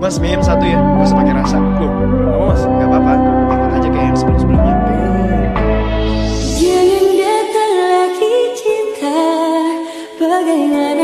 Mas, mie ayam satu ya, gak usah pakai rasa. Loh, apa mas? Gak apa-apa, ikut aja kayak yang sebelum-sebelumnya. Jangan datang lagi cinta, bagai